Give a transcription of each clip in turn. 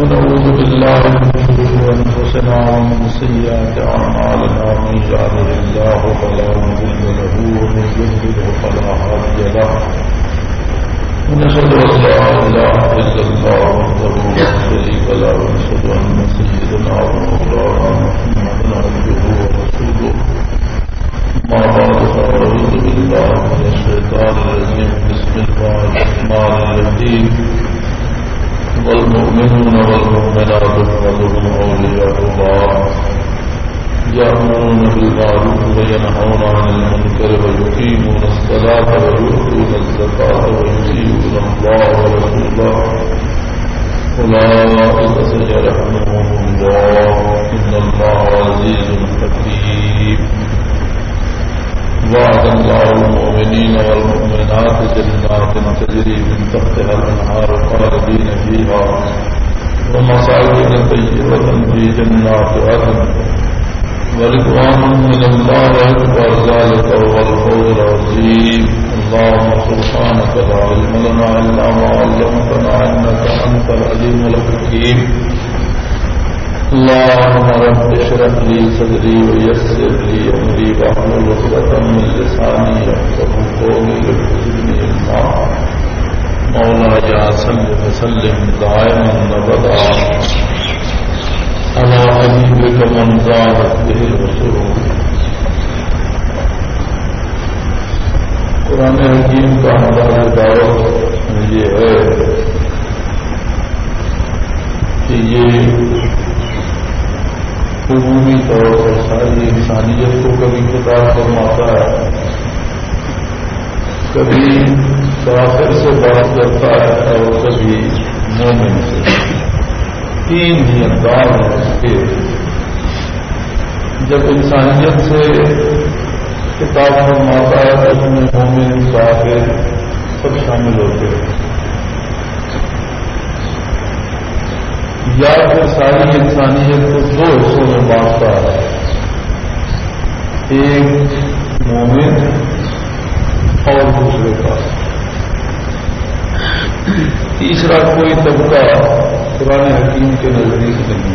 ونعوذ بالله من شرور أنفسنا ومن سيئات أعمالنا من يهده الله فلا مضل له ومن يضلل فلا هادي له ونشهد أن لا إله إلا الله وحده لا شريك له ونشهد أن سيدنا ومولانا محمدا عبده ورسوله ما بعد فأعوذ بالله من الشيطان الرجيم بسم الله الرحمن الرحيم والمؤمنون والمؤمنات بعضهم أولياء بعض يأمرون بالمعروف وينهون عن المنكر ويقيمون الصلاة ويؤتون الزكاة ويطيعون الله ورسوله أولئك سيرحمهم الله إن الله عزيز حكيم وعد الله المؤمنين والمؤمنات جنات تجري من تحتها الأنهار خالدين فيها ومساكن طيبة في جنات عدن ورضوان من الله أكبر ذلك هو الفوز العظيم اللهم سبحانك لا علم لنا إلا ما علمتنا إنك أنت العليم الحكيم اللهم رب اشرح لي صدري ويسر لي أمري واحلل عقدة من لساني يفقهوا قولي وارزقني علما مولاي صل وسلم دائما أبدا على حبيبك من زادت به الرسول قرآن حکیم کا ہمارا دعوت یہ ہے کہ یہ عمومی طور پر ساری انسانیت کو کبھی خطاب فرماتا ہے، کبھی کافر سے بات کرتا ہے اور کبھی مومن سے۔ تین ہی انداز ہیں اس کے۔ جب انسانیت سے خطاب فرماتا ہے تو اس میں مومن کافر سب شامل ہوتے ہیں، یا پھر ساری انسانیت کو دو حصوں میں بانٹتا ہے، ایک مومن اور دوسرے کا۔ تیسرا کوئی طبقہ قرآن حکیم کے نزدیک نہیں۔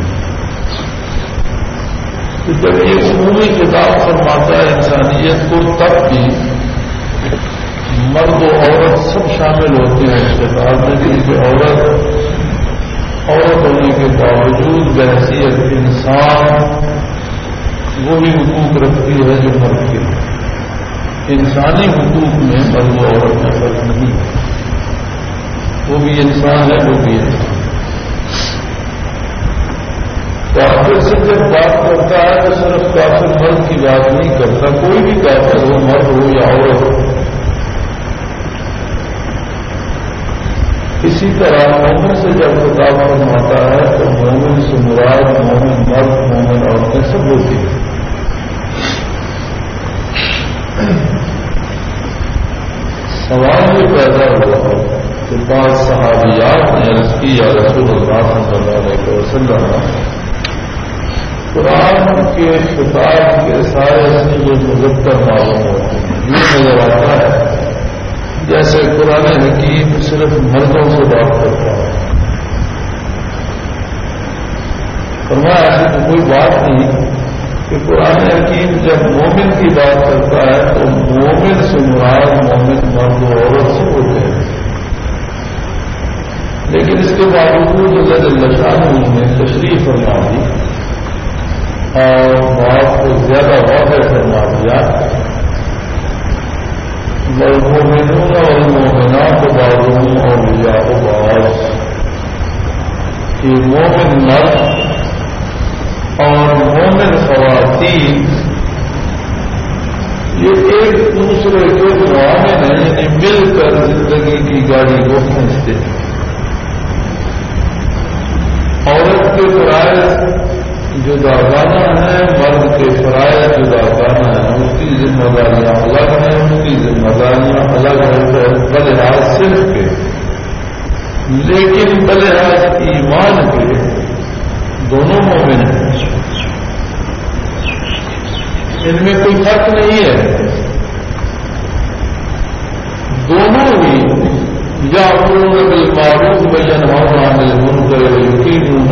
تو جب یہ عمومی خطاب فرماتا ہے انسانیت کو، تب بھی مرد و عورت سب شامل ہوتے ہیں اس خطاب میں، کیونکہ عورت ہونے کے باوجود بحیثیت انسان وہی حقوق رکھتی ہے جو مرد کے۔ انسانی حقوق میں مرد و عورت میں فرق نہیں ہے، وہ بھی انسان ہے، وہ بھی انسان۔ کافر سے جب بات کرتا ہے تو صرف کافر مرد کی بات نہیں کرتا، کوئی بھی کافر ہو، مرد ہو یا عورت ہو۔ اسی طرح مومن سے جب خطاب فرماتا ہے تو مومن سے مراد مومن مرد، مومن عورتیں سب ہوتی ہیں۔ سوال یہ پیدا ہوا کہ بعض صحابیات نے عرض کی یا رسول اللہ صلی اللہ علیہ وسلم، قرآن کے خطاب کے سارے سے جو مذکر معلوم ہوتے ہیں، یہ نظر آتا ہے جیسے قرآن حکیم صرف مردوں سے بات کرتا ہے۔ فرمایا ایسی تو کوئی بات نہیں کہ قرآن حکیم جب مومن کی بات کرتا ہے تو مومن سے مراد مومن مرد و عورت سے ہوتے ہیں، لیکن اس کے باوجود اللہ جل شانہ نے تشریح فرما دی اور بات کو زیادہ واضح فرما دیا۔ والمؤمنون والمؤمنات بعضهم أولياء بعض، کہ مومن مرد اور مومن خواتین یہ ایک دوسرے کے معاون ہیں، یعنی مل کر زندگی کی گاڑی کو کھینچتے ہیں۔ عورت کے فرائض جداگانہ ہیں، مرد کے فرائض جداگانہ ہیں، اس کی ذمہ داریاں الگ ہیں، اس کی ذمہ داریاں الگ ہیں بلحاظ صرف کے، لیکن بلحاظ ایمان کے دونوں مومن ہیں، ان میں کوئی فرق نہیں ہے، دونوں ہی یأمرون بالمعروف وینہون عن المنکر ویقیمون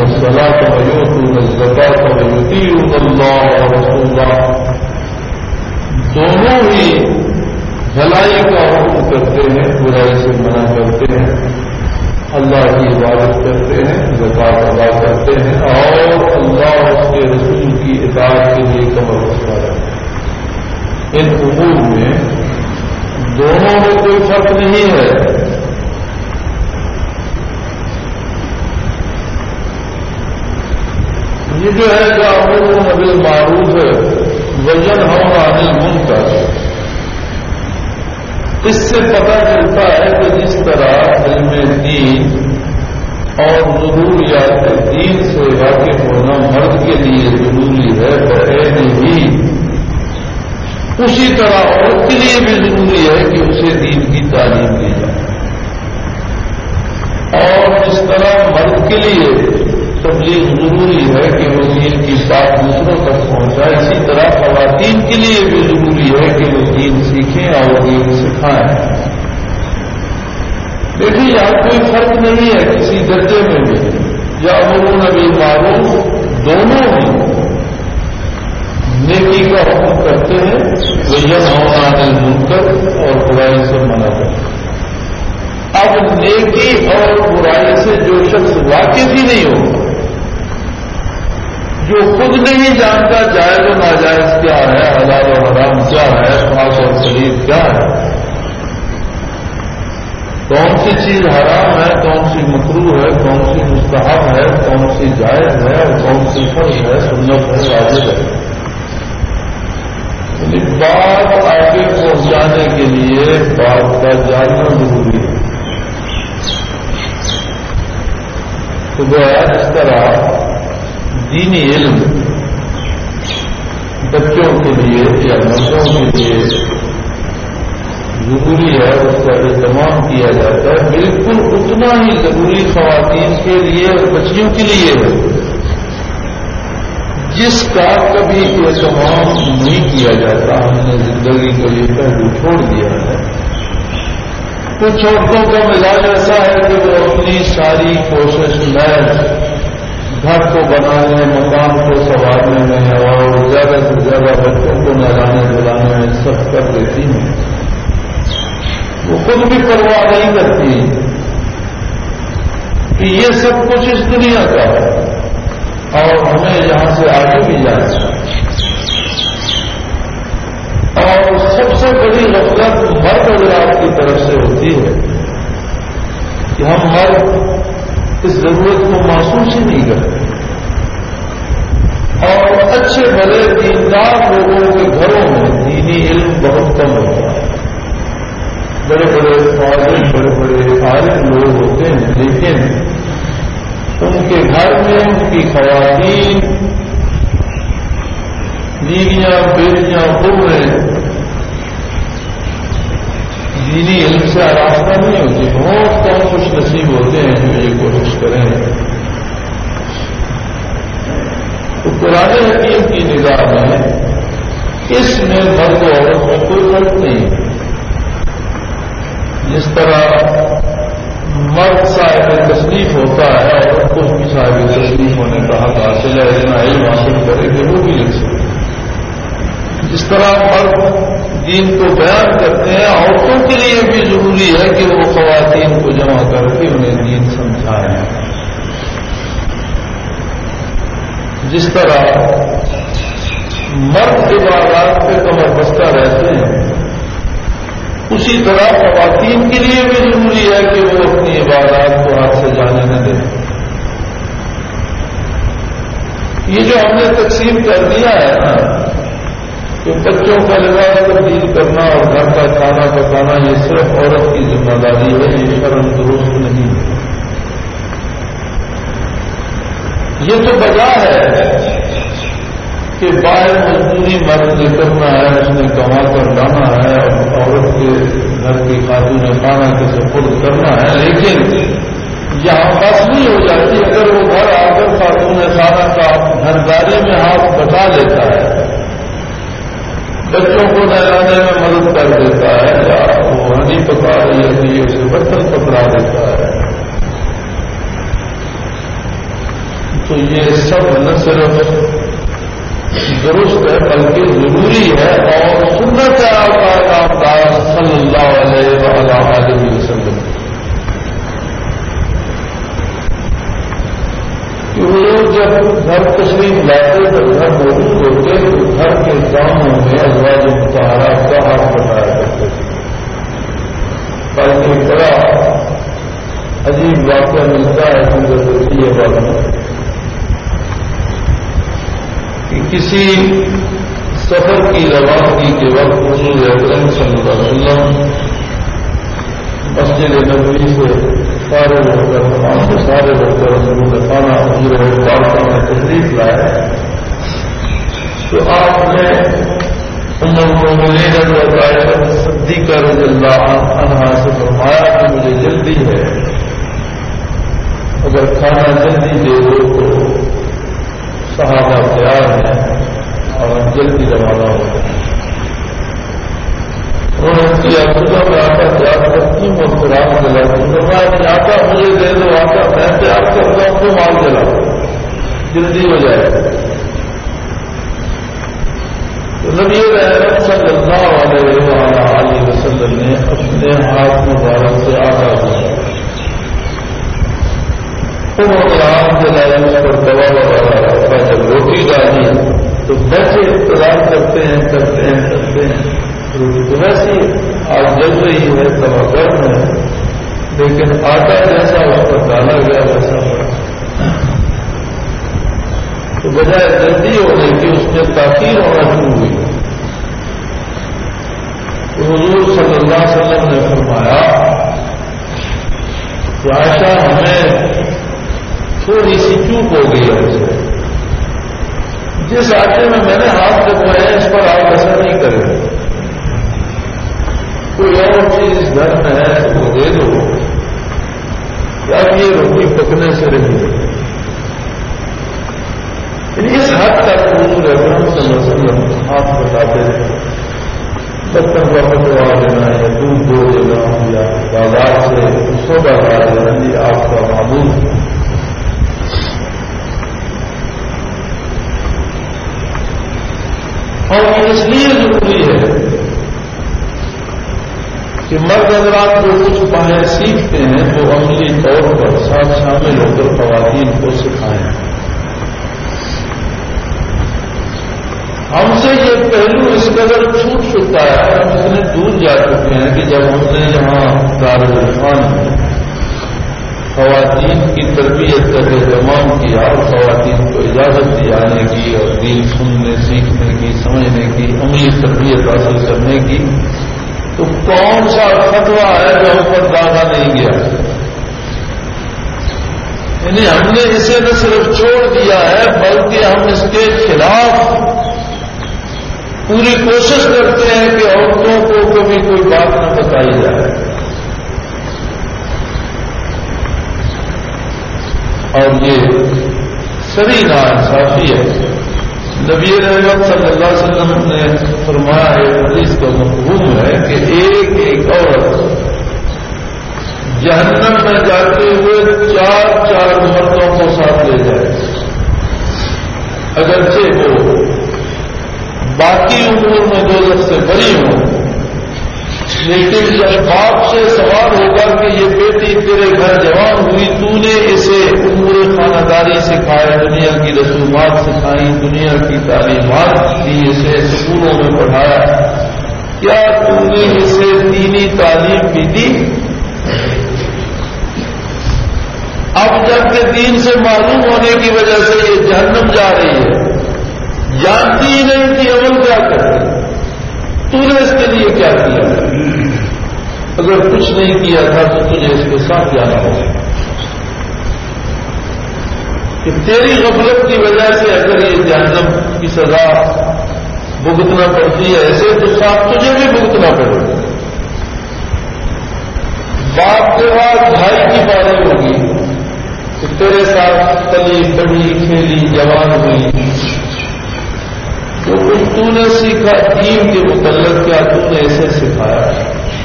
وَيُطِيعُونَ اللَّهَ وَرَسُولَهُ، دونوں ہی بھلائی کا حکم کرتے ہیں، برائی سے منع کرتے ہیں، اللہ کی عبادت کرتے ہیں، زکات ادا کرتے ہیں، اور اللہ اور اس کے رسول کی اطاعت کے لیے کمر بستہ رکھتے ہیں۔ ان امور میں دونوں میں کوئی فرق نہیں ہے۔ یہ جو ہے یأمرون بالمعروف وینہون عن المنکر، اس سے پتہ چلتا ہے کہ جس طرح علم دین اور ضروریات دین سے واقف ہونا مرد کے لیے ضروری ہے، بعین ہی اسی طرح عورت کے لیے بھی ضروری ہے کہ اسے دین کی تعلیم دی جائے، اور جس طرح مرد کے لیے تبلیغ ضروری ہے کہ وہ دین کی بات دوسروں تک پہنچائے، اسی طرح خواتین کے لیے بھی ضروری ہے کہ وہ دین سیکھیں اور دین سکھائیں۔ دیکھیے یہاں کوئی فرق نہیں ہے کسی درجے میں بھی، یأمرون بالمعروف دونوں ہی نیکی کا حکم کرتے ہیں، وینہون عن المنکر اور برائی سے منع کرتے ہیں۔ اب نیکی اور برائی سے جو شخص واقف ہی نہیں ہوگا، جو خود نہیں جانتا جائز و ناجائز کیا ہے، حلال و حرام کیا ہے، خاص اور شریف کیا ہے، کون سی چیز حرام ہے، کون سی مکروہ ہے، کون سی مستحب ہے، کون سی جائز ہے اور کون سی فرض ہے، سنت ہے، واجب ہے، بات آگے پہنچانے کے لیے بات کا جاننا ضروری ہے۔ تو گویا اس طرح دینی علم بچوں کے لیے یا مردوں کے لیے ضروری ہے، اس کا اہتمام کیا جاتا ہے، بالکل اتنا ہی ضروری خواتین کے لیے اور بچیوں کے لیے ہے، جس کا کبھی اہتمام نہیں کیا جاتا۔ ہم نے زندگی کو یہ پہلو چھوڑ دیا ہے۔ کچھ عورتوں کا مزاج ایسا ہے کہ وہ اپنی ساری کوشش محض گھر کو بنانے، مکان کو سنوارنے میں اور زیادہ سے زیادہ بچوں کو نہلانے دھلانے میں سب کر دیتی ہیں، وہ خود بھی پرواہ نہیں کرتی کہ یہ سب کچھ اس دنیا کا ہے اور ہمیں یہاں سے آگے بھی جانا ہے۔ اور سب سے بڑی غفلت مرد حضرات کی طرف سے ہوتی ہے کہ ہم مرد اس ضرورت کو محسوس ہی نہیں کرتے، اور اچھے بڑے دیندار لوگوں کے گھروں میں دینی علم بہت کم ہوتا ہے۔ بڑے بڑے فاضل، بڑے بڑے عالم لوگ ہوتے ہیں، لیکن ان کے گھر میں ان کی خواتین، بیویاں، بیٹیاں، بہویں دینی علم سے آراستہ نہیں ہوتی۔ بہت کم خوش نصیب ہوتے ہیں جو یہ کوشش کریں۔ تو قرآن حکیم کی نگاہ میں اس میں مرد و عورت میں کوئی فرق نہیں ہے۔ جس طرح مرد صاحب تصنیف ہوتا ہے، عورت کو بھی صاحب تصنیف ہونے کا حق حاصل ہے، اتنا علم حاصل کرے کہ وہ بھی لکھ سکے۔ جس طرح مرد دین کو بیان کرتے ہیں، عورتوں کے لیے بھی ضروری ہے کہ وہ خواتین کو جمع کر کے انہیں دین سمجھائیں۔ جس طرح مرد عبادات پہ کمر بستہ رہتے ہیں، اسی طرح خواتین کے لیے بھی ضروری ہے کہ وہ اپنی عبادات کو ہاتھ سے جانے نہ دیں۔ یہ جو ہم نے تقسیم کر دیا ہے نا کہ بچوں کا لباس تبدیل کرنا اور گھر کا کھانا پکانا، یہ صرف عورت کی ذمہ داری ہے، یہ شرم درست نہیں ہے۔ یہ تو وجہ ہے کہ باہر مزدوری مرد نے کرنا ہے، اس نے کما کر لانا ہے، اور عورت کے گھر کی خاتون خانہ کے سپرد کرنا ہے، لیکن یہاں بس نہیں ہو جاتی۔ اگر وہ گھر آ کر خاتون خانہ کا گھرداری میں ہاتھ بٹا لیتا ہے، بچوں کو نہلانے میں مدد کر دیتا ہے، یا وہ ہنڈی پکا رہی ہے اسے برتن پکڑا دیتا ہے، تو یہ سب نہ صرف درست ہے بلکہ ضروری ہے اور سنت ہے آقا صلی اللہ علیہ وسلم کہ وہ جب گھر تشریف لاتے تو گھر موجود ہوتے تو گھر کے کاموں میں ازواج مطہرات کا ہاتھ بٹایا کرتے تھے. بلکہ بڑا عجیب واقعہ ملتا ہے حضرت یہ بات کہ کسی سفر کی روانگی کے وقت حضور اکرم صلی اللہ علیہ وسلم مسجد نبوی سے سارے لوگ تمام کے سارے لوگ رسول خانہ حضور بارکہ میں تشریف لائے تو آپ نے ام المؤمنین حضرت عائشہ صدیقہ رضی اللہ عنہا سے فرمایا کہ مجھے جلدی ہے، اگر کھانا جلدی دے دو تو صحابہ تیار ہیں اور ہم جلدی روانہ ہوتے ہیں. انہوں نے کیا خدا میں آتا تیار کرتی ہوں اور قرآن جلاتی ہوں. فرمایا آتا مجھے دے دو، آتا میں تیار کرتا ہوں تو مال جلاؤ جلدی ہو جائے. تو نبی رحمت صلی اللہ علیہ وسلم نے اپنے ہاتھ مبارک سے آٹا دیا، انہوں نے آم جلائی، اس پر دوا وغیرہ رکھا. جب روٹی ڈالی تو بچے انتظار کرتے ہیں روٹی تو ویسے آج جل رہی ہے، دوا گرم ہے، لیکن آٹا جیسا اس پر ڈالا گیا ویسا پڑا. تو بجائے جلدی ہونے کی اس میں تاخیر ہونا شروع ہوئی. تو حضور صلی اللہ علیہ وسلم نے فرمایا کہ عائشہ ہمیں تھوڑی سی چوک ہو گئی ہے اسے، جس آٹے میں نے ہاتھ لگوائے اس پر آپ ایسا نہیں کریں، کوئی اور چیز گھر میں ہے تو وہ دے دو یا یہ روٹی پکنے سے رہی. اس حد تک حضور اکرم صلی اللہ علیہ وسلم ہاتھ بتاتے رہے. برتن کا پکوا دینا یا دودھ دو دینا یا بازار سے سودا لا دینا یہ آپ کا معمول. اور یہ اس لیے ضروری ہے کہ مرد حضرات جو کچھ باہر سیکھتے ہیں وہ عملی طور پر ساتھ شامل ہو کر خواتین کو سکھائیں. ہم سے یہ پہلو اس قدر چھوٹ چکا ہے، ہم اتنے دور جا چکے ہیں کہ جب ہم نے یہاں دارالعرفان میں خواتین کی تربیت کا اہتمام کیا اور خواتین کو اجازت دی آنے کی اور دین سننے سیکھنے کی سمجھنے کی عملی تربیت حاصل کرنے کی، تو کون سا فتویٰ ہے جو ہم پر داغا نہیں گیا؟ یعنی ہم نے اسے نہ صرف چھوڑ دیا ہے بلکہ ہم اس کے خلاف پوری کوشش کرتے ہیں کہ عورتوں کو کبھی کوئی بات نہ بتائی جائے. اور یہ سری ناانصافی ہے. نبی رحمت صلی اللہ علیہ وسلم نے فرمایا ہے، حدیث کا مفہوم ہے کہ ایک ایک عورت جہنم میں جاتے ہوئے 4 مردوں کو ساتھ لے جائے، اگرچہ وہ باقی امور میں دوزخ سے بری ہوں، لیکن جب باپ سے سوال ہوگا کہ یہ بیٹی تیرے گھر جوان ہوئی، تو نے اسے امور خانہ داری سکھائے، دنیا کی رسومات سکھائی، دنیا کی تعلیمات دی، اسے اسکولوں میں پڑھایا، کیا تو نے اسے دینی تعلیم بھی دی؟ اب جب کہ دین سے معلوم ہونے کی وجہ سے یہ جہنم جا رہی ہے، جانتی ہی نہیں کہ عمل کیا کرتی، تو نے اس کے لیے کیا کیا؟ اگر کچھ نہیں کیا تھا تو تجھے اس کے ساتھ جانا ہوگا کہ تیری غفلت کی وجہ سے اگر یہ جہنم کی سزا بھگتنا پڑتی ہے ایسے تو ساتھ تجھے بھی بھگتنا پڑے گا. باپ کے بعد بھائی کی باری ہوگی کہ تیرے ساتھ پلی بڑی کھیلی جوان ہوئی، جو کچھ تو نے سیکھا دین کے متعلق کیا تو نے اسے سکھایا؟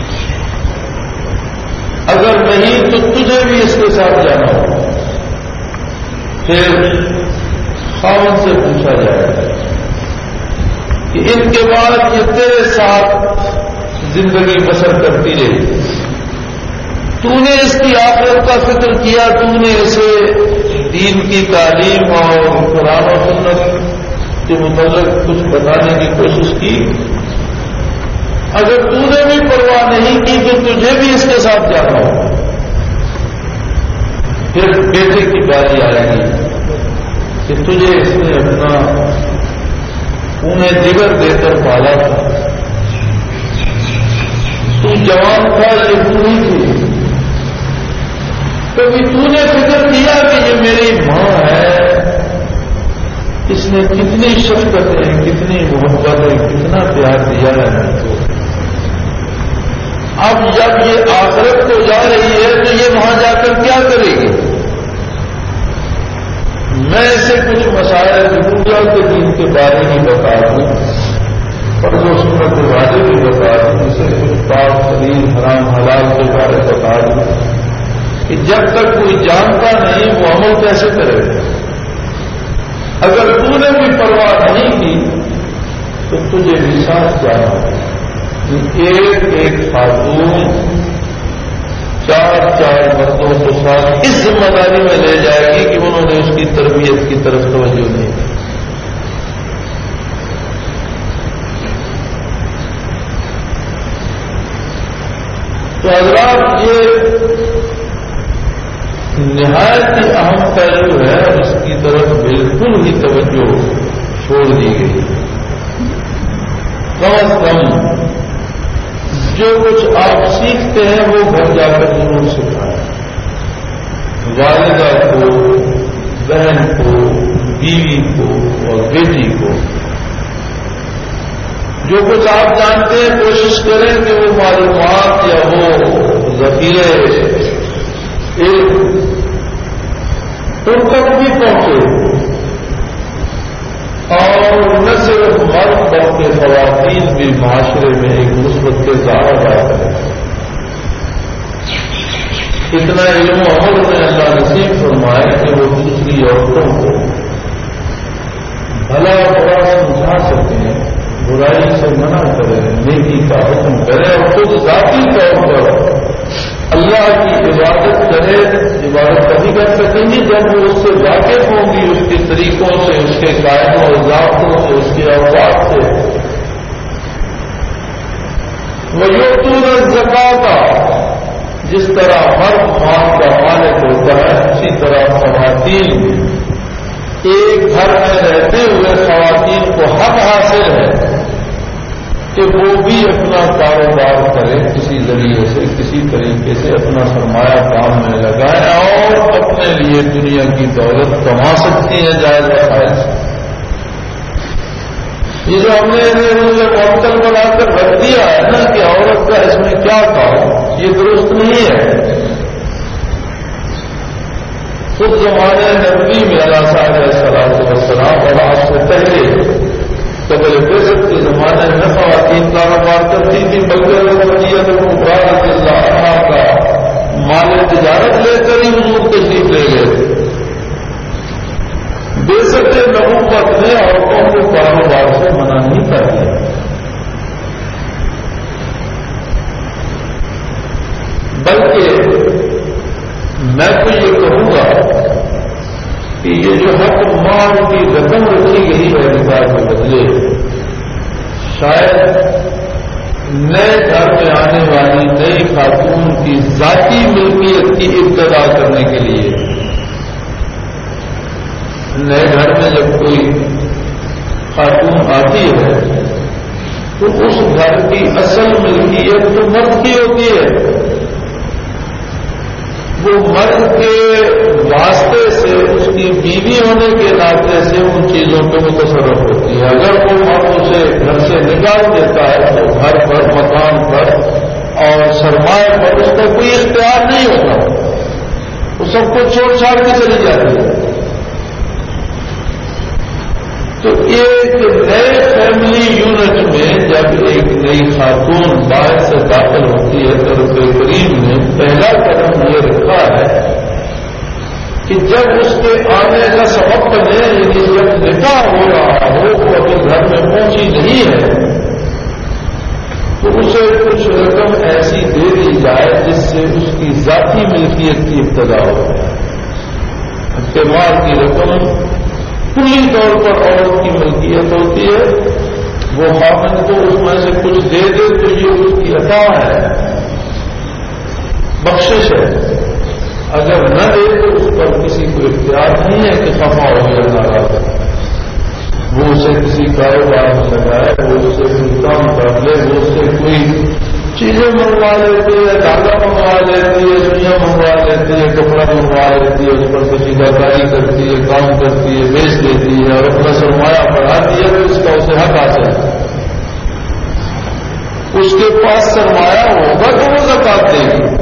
اگر نہیں تو تجھے بھی اس کے ساتھ جانا ہوگا. پھر خاوند سے پوچھا جائے گا کہ ان کے بعد یہ تیرے ساتھ زندگی بسر کرتی رہی، تو نے اس کی آخرت کا فکر کیا، تو نے اسے دین کی تعلیم اور قرآن و سنت کے متعلق کچھ بتانے کی کوشش کی۔ اگر تو نے بھی پرواہ نہیں کی تو تجھے بھی اس کے ساتھ جانا ہوگا۔ پھر بیٹے کی باری آئے گی کہ تجھے اس نے اپنا انہیں جگر دے کر پالا تھا، تو جوان تھا، یہ پوری تھی، کبھی تو نے فکر کیا کہ یہ میری ماں ہے، اس نے کتنی شفقتیں، کتنی محبتیں، کتنا پیار دیا ہے مجھ کو۔ اب جب یہ آخرت کو جا رہی ہے تو یہ وہاں جا کر کیا کرے گی؟ میں اسے کچھ مسائل ضرور کے دین کے بارے میں بتا دوں، اور جو سنت کے بارے بھی بتا دوں، اسے کچھ پاک حلال حرام حلال کے بارے بتا دوں کہ جب تک کوئی جانتا نہیں وہ عمل کیسے کرے گا۔ اگر تو نے بھی پرواہ نہیں کی تو تجھے بھی ساتھ جانا ہوگا۔ ایک ایک خاتون 4 مردوں کو ساتھ اس ذمہ داری میں لے جائے گی کہ انہوں نے اس کی تربیت کی طرف توجہ نہیں کی۔ تو حضرات یہ نہایت ہی اہم پہلو ہے، اس کی طرف بالکل ہی توجہ چھوڑ دی گئی۔ کم از کم جو کچھ آپ سیکھتے ہیں وہ گھر جا کر ضرور سکھائیں، والدہ کو، بہن کو، بیوی کو اور بیٹی کو۔ جو کچھ آپ جانتے ہیں کوشش کریں کہ وہ معلومات یا وہ ذخیرے ان تک بھی پہنچے، اور نہ صرف مرد بلکہ خواتین بھی معاشرے میں ایک مثبت کے زیادہ کریں۔ اتنا علم و عمل میں اللہ نصیب فرمائے کہ وہ دوسری عورتوں کو بھلا برا سمجھا سکیں، برائی سے منع کریں، نیکی کا حکم کریں، اور خود ذاتی طور پر اللہ کی عبادت کرے۔ عبادت کبھی کر سکیں گی جب وہ اس سے واقف ہوں گی، اس کے طریقوں سے، اس کے قائد و ضابطوں سے، اس کے اوقات سے۔ وَيُؤْتُونَ الزَّكَاةَ، جس طرح مرد مال کا مالک ہوتا ہے اسی طرح خواتین ایک گھر میں رہتے ہوئے خواتین کو حق حاصل ہے کہ وہ بھی اپنا کاروبار کرے، کسی ذریعے سے، کسی طریقے سے اپنا سرمایہ کام میں لگائے اور اپنے لیے دنیا کی دولت کما سکتی ہے جائز وسائل سے۔ یہ جو ہم نے معطل بنا کر رکھ دیا ہے نا کہ عورت کا اس میں کیا کام، یہ درست نہیں ہے۔ خود زمانے نبی میں علیہ السلام اور آج سے پہلے قبل بعثت کے زمانے میں خواتین کاروبار کرتی تھی، بلکہ رضی اللہ عنہا کا مال تجارت لے کر ہی حضور تشریف لے گئے تھے۔ بعثت نبوت نے عورتوں کو کاروبار سے منع نہیں کر دیا، بلکہ میں تو یہ کہوں گا کہ یہ جو حق مال کی رقم رکھی گئی ہے نکاح کے بدلے، شاید نئے گھر میں آنے والی نئی خاتون کی ذاتی ملکیت کی ابتدا کرنے کے لیے۔ نئے گھر میں جب کوئی خاتون آتی ہے تو اس گھر کی اصل ملکیت تو مرد کی ہوتی ہے، وہ مرد کے واسطے سے، اس کی بیوی ہونے کے ناطے سے ان چیزوں پہ متصرف ہوتی ہے۔ اگر وہ مرد اسے گھر سے نکال دیتا ہے تو گھر پر، مکان پر اور سرمایہ پر اس کا کوئی اختیار نہیں ہوتا، وہ سب کو چھوڑ چھاڑ کے چلی جاتی ہے۔ تو ایک نئے فیملی یونٹ میں جب ایک نئی خاتون باہر سے داخل ہوتی ہے تو رب کریم نے پہلا قدم یہ رکھا ہے کہ جب اس کے آنے کا سبب بنے، یعنی جب نکاح ہو رہا ہو، وہ ابھی گھر میں پہنچی نہیں ذاتی ملکیت کی ابتدا ہو. مال کی رقم کلی طور پر عورت کی ملکیت ہوتی ہے. وہ خاوند کو اس میں سے کچھ دے دے تو یہ اس کی عطا ہے، بخشش ہے. اگر نہ دے تو اس پر کسی کو اختیار نہیں ہے کہ خفا ہو یا ناراض ہے. وہ اسے کسی کاروبار میں لگائے، وہ اسے کوئی کام کر لے، وہ اسے کوئی چیزیں منگوا لیتی ہے، دھاگا منگوا لیتی ہے، سوئیاں منگوا لیتی ہے، کپڑا منگوا لیتی ہے، اس پر کسی گاڑی کرتی ہے، کام کرتی ہے، بیچ دیتی ہے اور اپنا سرمایہ بڑھاتی ہے تو اس کا اسے حق حاصل ہے. اس کے پاس سرمایہ ہوگا تو وہ زکات دے گی.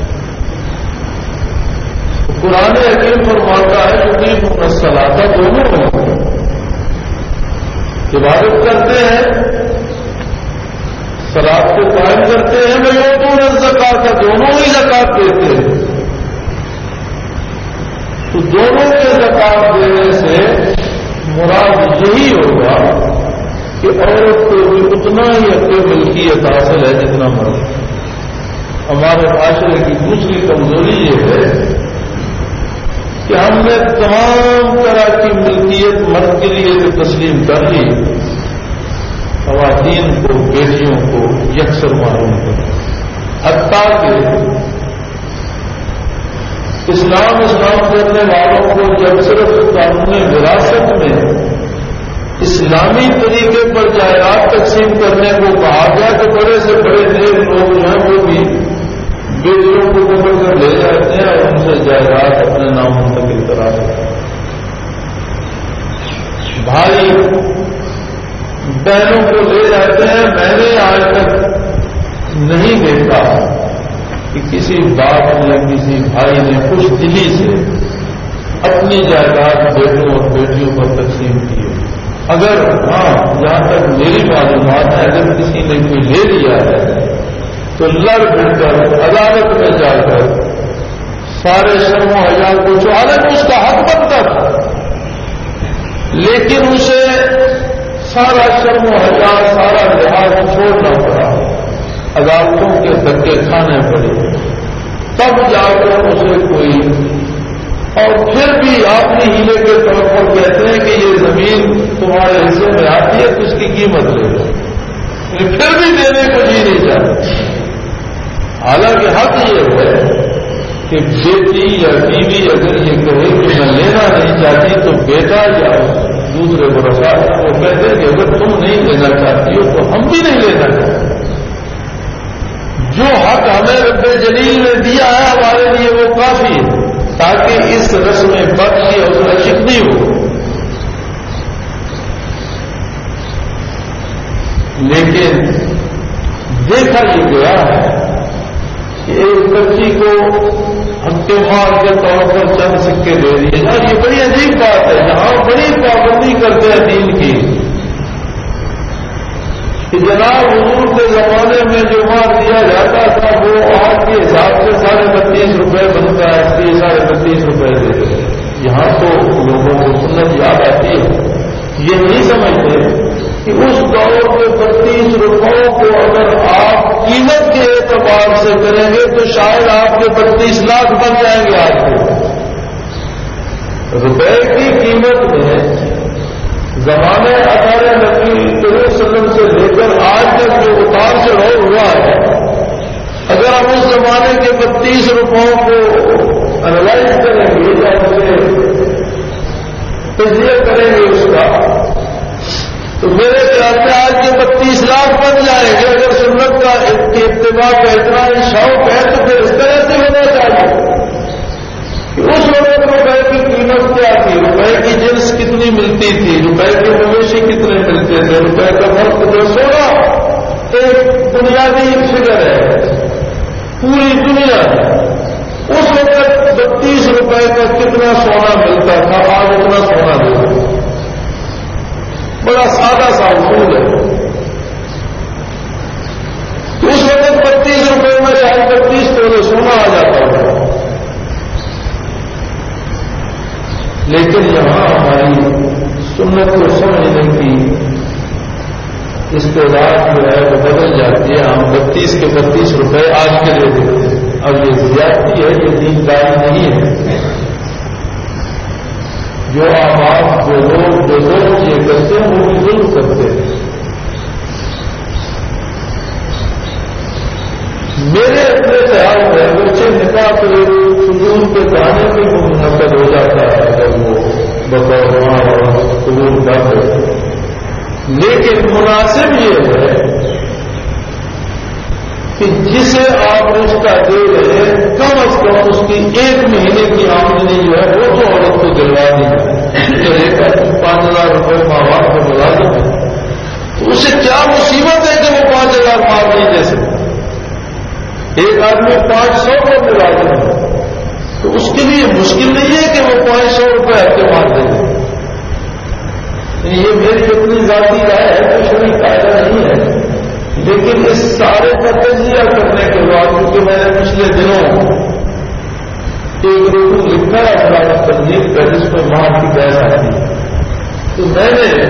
قرآن حکیم فرماتا ہے کہ الصلاۃ دونوں عبادت کرتے ہیں، صلاۃ کو قائم کرتے ہیں، ویؤتون الزکاۃ دونوں ہی زکات دیتے ہیں. تو دونوں کے زکات دینے سے مراد یہی ہوگا کہ عورت کو بھی اتنا ہی اپنی ملکیت حاصل ہے جتنا مرد. ہمارے معاشرے کی دوسری کمزوری یہ ہے کہ ہم نے تمام طرح کی ملکیت مرد کے لیے جو تسلیم کر لی، خواتین کو، بیٹیوں کو یکسر معلوم کر. حتیٰ کہ اسلام کرنے والوں کو جب صرف قانون وراثت میں اسلامی طریقے پر جائیداد تقسیم کرنے کو کہا گیا تو بڑے سے بڑے نیک لوگ جو ہیں وہ بھی بیٹیوں کو پکڑ کر لے جاتے ہیں اور ان سے جائیداد اپنے نام منتقل کرا دیتے ہیں. بھائی بہنوں کو لے جاتے ہیں. میں نے آج تک نہیں دیکھا کہ کسی باپ نے کسی بھائی نے خوش دلی سے اپنی جائیداد بیٹوں اور بیٹیوں پر تقسیم کی. اگر ہاں جہاں تک میری معلومات ہے اگر کسی نے کوئی لے لیا ہے تو لڑ بھڑ کر عدالت میں جا کر سارے شرم و حیا کو حالانکہ اس کا حق بنتا تھا، لیکن اسے سارا شرم و حیا سارا لحاظ چھوڑنا پڑا، عدالتوں کے دھکے کھانے پڑے، تب جا کر اسے کوئی. اور پھر بھی آپ نے ہیلے کے طور پر کہتے ہیں کہ یہ زمین تمہارے حصے میں آتی ہے تو اس کی قیمت لے لو، پھر بھی دینے کو جی نہیں چاہتے. حالانکہ حق یہ ہے کہ بیٹی یا بیوی اگر یہ کہے کہ میں لینا نہیں چاہتی تو بیٹا یا دوسرے کو رسا وہ کہتے ہیں کہ اگر تم نہیں لینا چاہتی ہو تو ہم بھی نہیں لینا چاہتے. جو حق ہمیں رب جلیل نے دیا ہے ہمارے لیے وہ کافی ہے تاکہ اس رسم بد کی اور شکنی ہو. لیکن دیکھا یہ گیا ہے کہ ایک بچی کو ہم تہوار کے طور پر چند سکے دے دیے. یہ بڑی عجیب بات ہے، یہاں بڑی پابندی کرتے ہیں دین کی کہ جناب حضور کے زمانے میں جو مال دیا جاتا تھا وہ آج کے حساب سے 32.5 روپے بنتا ہے، اس لیے 32.5 روپے دیتے ہیں. یہاں تو لوگوں کو سنت یاد آتی ہے، یہ نہیں سمجھتے کہ اس دور کے 32 روپوں کو اگر آپ قیمت کے اعتبار سے کریں گے تو شاید آپ کے 32 لاکھ بن جائیں گے. آج کے روپے کی قیمت میں زمانے 18 نبی وسلم سے لے کر آج تک جو اتار چڑھاؤ ہوا ہے، اگر ہم اس زمانے کے 32 روپوں کو انالائز کریں گے یا اسے تجزیہ کریں گے اس کا تو میرے خیال میں آج کے 32 لاکھ بن جائیں گے. اگر سنت کا اتباع کا اتنا ہی شوق ہے تو پھر اس طرح سے ہونا چاہیے کہ اس وقت روپے کی قیمت کیا تھی، روپے کی جنس کتنی ملتی تھی، روپے کے مویشی کتنے ملتے تھے، روپے کا فرق جو سونا ایک بنیادی فگر ہے پوری دنیا میں. اس وقت 32 روپے کا کتنا سونا ملتا تھا، آج اتنا سونا ملتا. بڑا سادہ سا اصول ہے. اس وقت 32 روپے میں شاید 32 تولے سونا آ جاتا تھا. لیکن یہاں ہماری سنت کو سمجھنے کی استعداد جو ہے وہ بدل جاتی ہے. ہم 32 کے 32 روپے آج کے لیے دیتے ہیں. اب یہ زیادتی ہے، یہ دینداری نہیں ہے۔ جو آواز جو لوگ یہ کرتے ہیں وہ بھی ظلم کرتے ہیں۔ میرے اپنے خیال میں بچے نکاح کے سجود کے گانے پہ منعقد ہو جاتا ہے اگر وہ بطور اور سجود نہ ہو، لیکن مناسب یہ ہے کہ جسے آپ رشتہ دے رہے ہیں کم از کم اس کی 1 مہینے کی آمدنی جو ہے وہ تو عورت کو دلوا دی ہے۔ 5,000 روپئے ماں باپ کو بلا دیں تو اسے کیا مصیبت ہے کہ وہ 5,000 مار نہیں دے سکتے۔ ایک آدمی 500 کو ملا دیں تو اس کے لیے مشکل نہیں ہے کہ وہ 500 روپئے ہفتے مار دیں۔ یہ میری اپنی ذاتی رائے ہے، کچھ بھی قاعدہ نہیں ہے، لیکن اس سارے کا تجزیہ کرنے کے بعد کیونکہ میں نے پچھلے دنوں ایک رکو لکھا ہے ہمارا تنظیم کا جس میں ماں کی بحث آتی ہے، تو میں نے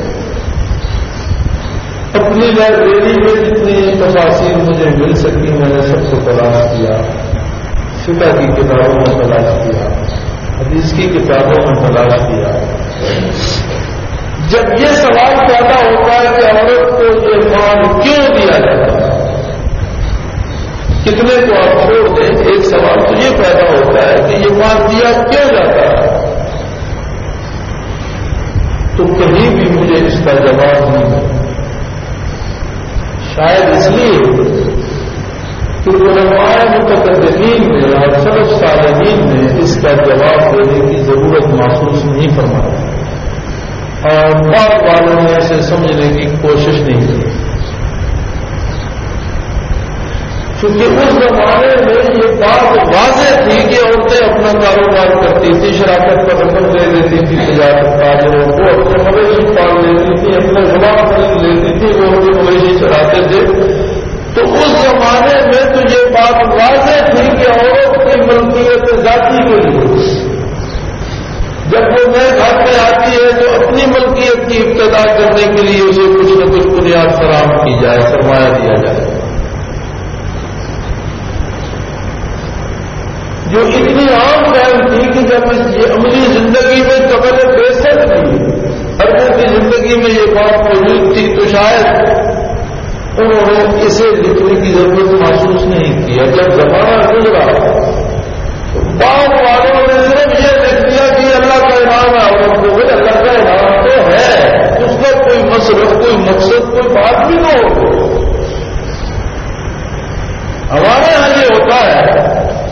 اپنی لائبریری میں جتنی تفاصیر مجھے مل سکی میں نے سب کو تلاش کیا، فقہ کی کتابوں میں تلاش کیا، حدیث کی کتابوں میں تلاش کیا۔ جب یہ سوال پیدا ہوتا ہے کہ عورت کو یہ مال کیوں دیا جاتا ہے، کتنے کو آپ چھوڑ دیں، ایک سوال تو یہ پیدا ہوتا ہے کہ یہ مال دیا کیوں جاتا ہے، تو کہیں بھی مجھے اس کا جواب نہیں ملا۔ شاید اس لیے کہ علماء متقدمین نے اور سلف صالحین نے اس کا جواب دینے کی ضرورت محسوس نہیں فرمائی اور بعض والوں نے اسے سمجھنے کی کوشش نہیں کی، کیونکہ اس زمانے میں یہ بات واضح تھی کہ عورتیں اپنا کاروبار کرتی تھی، شراکت پر رقم دے دیتی تھی تجارت تاجروں کو، اپنے مویشی پال لیتی تھی، اپنے غلام خرید لیتی تھی، وہ اپنے مویشی چلاتے تھے۔ تو اس زمانے میں تو یہ بات واضح تھی کہ عورت کی ملکیت ذاتی کے لیے جب وہ نئے گھر میں آتی ہے تو اپنی ملکیت کی ابتدا کرنے کے لیے اسے کچھ نہ کچھ بنیاد فراہم کی جائے، سرمایہ دیا جائے، جو اتنی عام بہن تھی کہ جب یہ عملی زندگی میں قبل بیسر تھی، عربوں کی زندگی میں یہ بات موجود تھی تو شاید انہوں نے اسے لکھنے کی ضرورت محسوس نہیں کی۔ جب زمانہ گزرا بعض والوں نے صرف یہ لکھ دیا کہ اللہ کا انعام ہے، عورت کو بھی اللہ کا انعام تو ہے، اس کا کوئی مصرف کوئی مقصد کوئی بات بھی نہ ہو۔ ہمارے یہاں یہ ہوتا ہے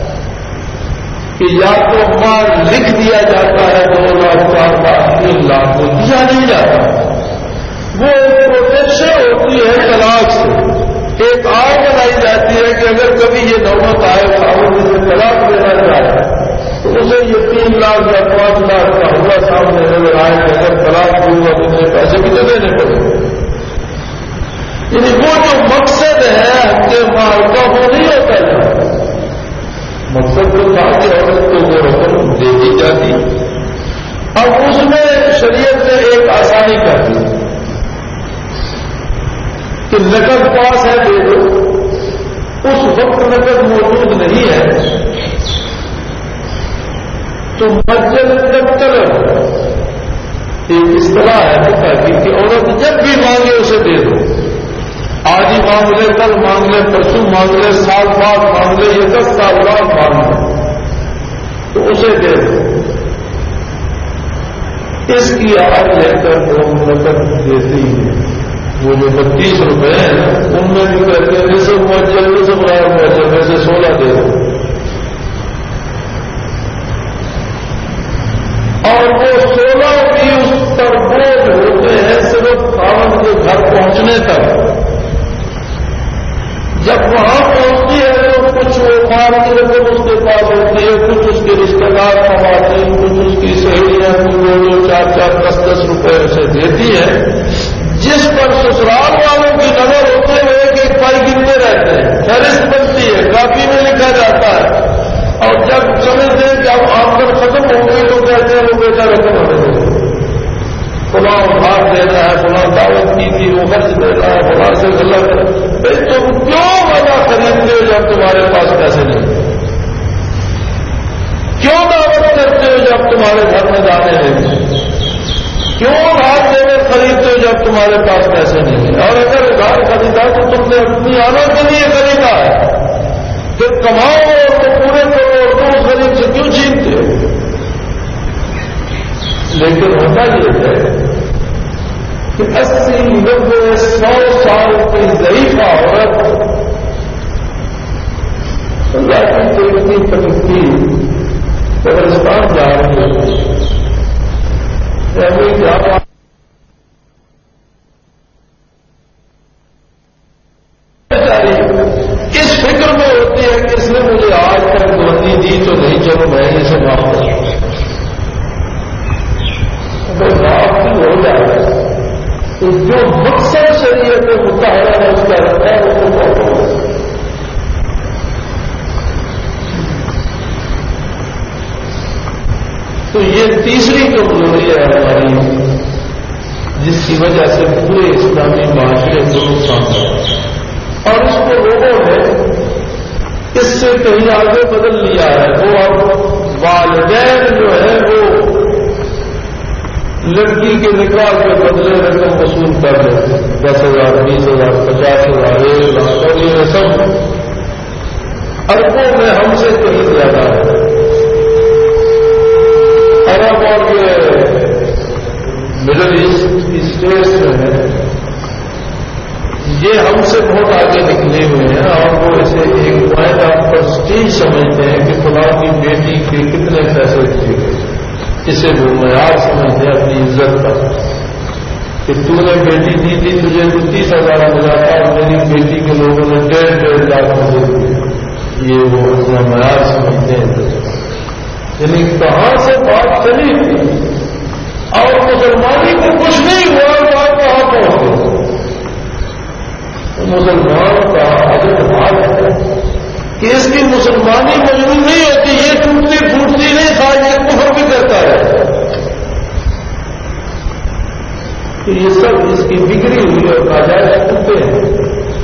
کہ یا تو مال لکھ دیا جاتا ہے 2 لاکھ 4 لاکھ 3 لاکھ کو دیا نہیں جاتا، وہ ایک پروٹیکشن ہوتی ہے طلاق سے، ایک آگ بنائی جاتی ہے کہ اگر کبھی یہ نوبت آئے خاوند اسے طلاق دینا چاہے تو اسے یہ 3 لاکھ یا 5 لاکھ کا ہوا سامنے نظر آئے کہ اگر طلاق ہوا تو اتنے پیسے کتنے دینے پڑے۔ یعنی وہ جو مقصد ہے حق مال کا وہ نہیں ہوتا ہے، مقصد تو تھا کہ عورت کو وہ رقم دے دی جاتی۔ اب اس میں شریعت نے ایک آسانی کر دی کہ نقد پاس ہے دے دو، اس وقت نقد موجود نہیں ہے تو مجل طلب ایک اصطلاح ہے کہ عورت جب بھی مانگے اسے دے دو، آج ہی مانگ لے، کل مانگ لے، پرسوں مانگ لے، سال بعد مانگ لے، یا 10 سال بعد مانگ لے تو اسے دے دو۔ اس کی آج لے کر وہ نقد دیتی ہے، وہ جو 32 روپئے ہیں ان میں بھی کہتے ہیں نصف مجل نصف غیر مجل میں سے 16 دے دو، اور وہ 16 بھی اس پر بوجھ ہوتے ہیں صرف خاوند کے گھر پہنچنے تک۔ جب وہاں پہنچتی ہے تو کچھ وہ مال کی رقم اس کے پاس ہوتی ہے، کچھ اس کے رشتے دار کماتے ہیں، کچھ اس کی سہیلیاں کچھ 4 10 روپئے اسے دیتی ہے، جس پر سسرال والوں کی نظر ہوتے ہوئے ایک پائی گنتے رہتے ہیں، فہرست بنتی ہے، کاپی میں لکھا جاتا ہے، اور جب سمجھتے ہیں کہ اب آمدن ختم ہو گئی تو کہتے ہیں وہ بیٹا رقم ہمیں دے دو، فلاں بھاگ دینا ہے، فلاں دعوت کی تھی وہ خرچ دے رہا ہے فلاں سے غلط ہے. تم کیوں مزہ خریدتے ہو جب تمہارے پاس پیسے نہیں؟ کیوں دعوت کرتے ہو جب تمہارے گھر میں دانے نہیں؟ کیوں ادھار دینے خریدتے ہو جب تمہارے پاس پیسے نہیں ہیں؟ اور اگر ادھار خریدا تو تم نے اپنی آمد کے لیے خریدا ہے، پھر کماؤ اور تو پورے کرو اور تم غریب سے کیوں چھینتے ہو؟ لیکن ہوتا یہ ہے کہ 80 90 100 سال کی ضعیفہ عورت اللہ کی تو اتنی ترقی قبرستان جا رہی ہے. اس فکر میں ہوتی ہے کہ اس نے مجھے آج تک گوندی دی تو نہیں، چلو میں اسے معاف کروں. اگر معاف بھی ہو جائے تو جو مقصد شریعت متحدہ ہے اس کا رکھتا ہے اس کو بہت ہو. تو یہ تیسری کمزوری ہے ہماری، جس کی وجہ سے پورے اسلامی معاشرے کو نقصان ہے. اور اس کو لوگوں نے اس سے کہیں آگے بدل لیا ہے. وہ اب والدین جو ہے وہ لڑکی کے نکاح کے بدلے رقم وصول کر لیتے ہیں، 10,000 20,000 50,000 1 لاکھ، اور یہ رسم اربوں میں ہم سے کہیں زیادہ ہے. عرب اور یہ مڈل ایسٹ کی اسٹیٹس میں ہے، یہ ہم سے بہت آگے نکلے ہوئے ہیں اور وہ اسے ایک پوائنٹ آف پرسٹیج سمجھتے ہیں کہ فلاں کی بیٹی کے کتنے پیسے دیے گئے. اسے وہ معیار سمجھتے ہیں اپنی عزت کا کہ تو نے بیٹی دی تھی تجھے 30,000 ملا تھا اور میری بیٹی کے لوگوں نے 1.5 لاکھ مجھے دیے. یہ وہ اپنا معیار سمجھتے ہیں. یعنی کہاں سے بات چلی تھی اور مسلمانی کو کچھ نہیں ہوا بات کہاں پہنچ گئی. مسلمان کا عدد حال ہے کہ اس کی مسلمانی مجبور نہیں ہوتی، یہ ٹوٹتی پھوٹتی نہیں، خاص یہ کفر بھی کرتا ہے. تو یہ سب اس کی بگڑی ہوئی اور ناجائز ٹوٹتے ہیں.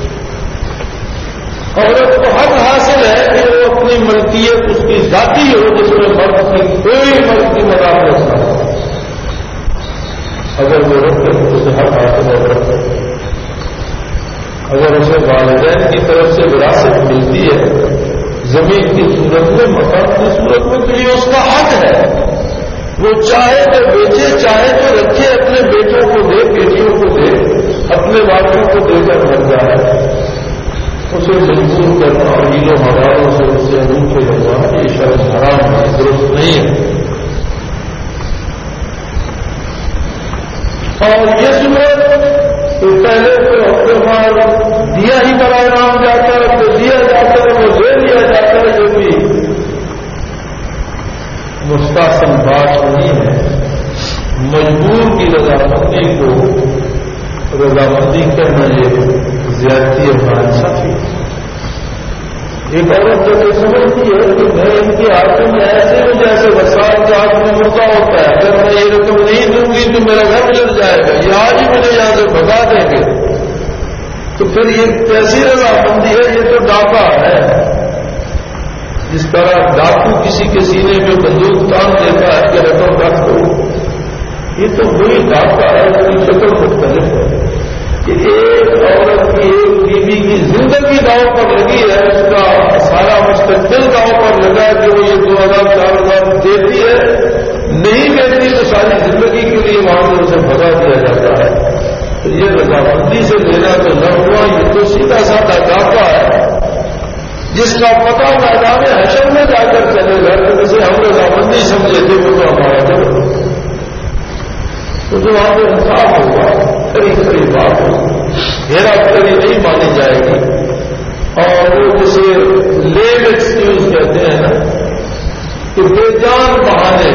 عورت کو حق حاصل ہے کہ وہ اپنی ملکیت اس کی ذاتی ہو، جس میں مرد کی کوئی مرد کی مداخلت نہ ہو. اگر وہ رکھتے تو اسے حق حاصل ہے. اگر اسے والدین کی طرف سے وراثت ملتی ہے زمین کی صورت میں، مکان کی صورت میں، تو یہ اس کا حق ہے. وہ چاہے تو بیچے، چاہے تو رکھے، اپنے بیٹوں کو دے، بیٹیوں کو دے، اپنے والوں کو دے کر مر جائے. اسے مجبور کرنا اور ہیلو ہزاروں سے اسے روکے لگوانا یہ شرم حرام ہے، درست نہیں ہے. اور یہ صورت تو پہلے تو ہفتے بعد دیا ہی بڑا انعام جاتا ہے، جو دیا جاتا ہے وہ دے دیا جاتا ہے، جو بھی مستحسن بات نہیں ہے. مجبور کی رضامندی کو رضامندی کرنا یہ زیادتی ہے ناانصافی. ایک عورت جب یہ سمجھتی ہے کہ میں ان کے ہاتھوں میں ایسے ہوں جیسے برسات کے ہاتھ میں مردہ ہوتا ہے، اگر میں یہ رقم نہیں دوں گی تو میرا گھر اجڑ جائے گا، یہ آج ہی مجھے یہاں سے بھگا دیں گے، تو پھر یہ کیسی رضامندی ہے؟ یہ تو ڈاکہ ہے. جس طرح ڈاکو کسی کے سینے میں بندوق تان دیتا ہے کہ رقم رکھ دو، یہ تو وہی ڈاکہ ہے، اس کی شکل مختلف ہے. کہ ایک عورت کی ایک بیوی کی زندگی داؤ پر لگی ہے، اس کا سارا مستقبل داؤ پر لگا ہے کہ وہ یہ 2,000 4,000 دیتی ہے، نہیں دیتی تو ساری زندگی کے لیے وہاں سے اسے بھگا دیا جاتا ہے. تو یہ رضامندی سے لینا تو نہ ہوا، یہ تو سیدھا سادہ ڈاکہ ہے جس کا پتہ میدان حشر میں جا کر چلے گا کہ جسے ہم رضامندی سمجھے تھے وہ تو ہمارا جب. تو جو وہاں پہ انصاف ہوگا، خری بات ہوگی، ہیرا پھیری نہیں مانی جائے گی. اور وہ جسے لیب ایکسکیوز کہتے ہیں نا کہ بے جان بہانے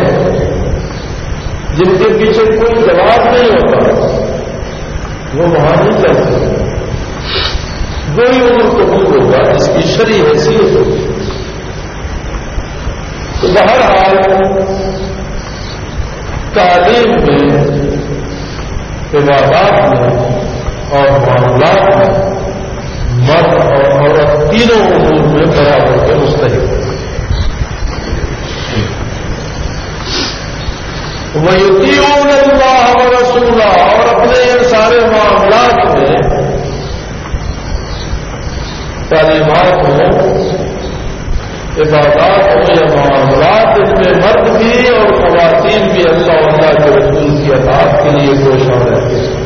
جن کے پیچھے کوئی جواب نہیں ہوتا وہ وہاں نہیں چل سکتے. وہی عمر قبول ہوگا جس کی شرعی حیثیت ہوگی. تو بہرحال تعلیم میں عبادات میں اور معاملات میں مرد اور عورت تینوں امور میں برابر کے مستحق ہے. وَيُطِيعُونَ اللَّهَ وَرَسُولَهُ اور اپنے ان سارے معاملات میں تعلیمات ہوں عبادات ہوں یا معاملات ان میں مرد بھی اور خواتین بھی اللہ و اللہ کے رسول کی اطاعت کے لیے کوشاں رہتے ہیں.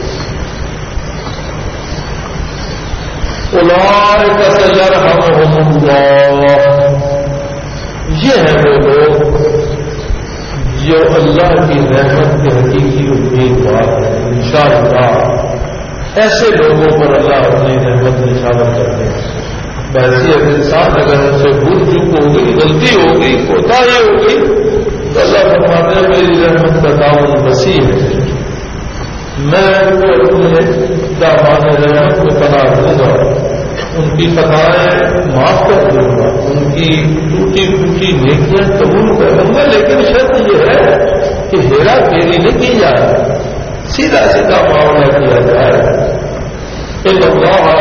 اولئک سیرحمہم اللہ یہ ہیں وہ لوگ جو اللہ کی رحمت کے حقیقی امیدوار ہیں. انشاءاللہ ایسے لوگوں پر اللہ اپنی رحمت نشانت کرتے ہیں. بحیثیت انسان اگر ان سے بھول چوک ہو گئی غلطی ہو گئی کوتاہی ہو گئی تو اللہ فرماتے ہیں میری رحمت کا دامن وسیع ہے. میں ان کو اپنے دامان رحمت کو پناہ دوں گا ان کی خطائیں معاف کر دوں گا ان کی ٹوٹی پھوٹی نیکیاں قبول کر دوں گا. لیکن شرط یہ ہے کہ ہیرا پھیری نہیں کی جائے سیدھا سیدھا معاملہ کیا جائے. ان اللہ